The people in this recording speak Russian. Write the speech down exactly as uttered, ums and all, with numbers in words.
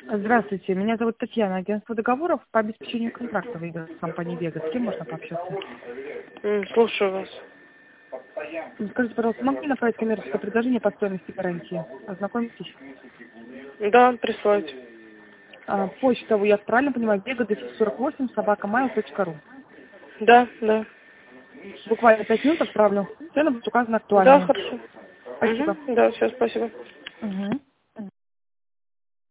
Здравствуйте, меня зовут Татьяна, агентство договоров по обеспечению контракта выиграть в компании Вега. С кем можно пообщаться? М, Слушаю вас. Скажите, пожалуйста, могли направить коммерческое предложение по стоимости гарантии? Ознакомитесь. Да, прислать. А, почта, я правильно понимаю, Вега сорок восемь собака mail точка ру. Да, да. Буквально пять минут отправлю. Цены будут указаны Да, актуальные. хорошо. Спасибо. Угу, да, все, спасибо. Угу.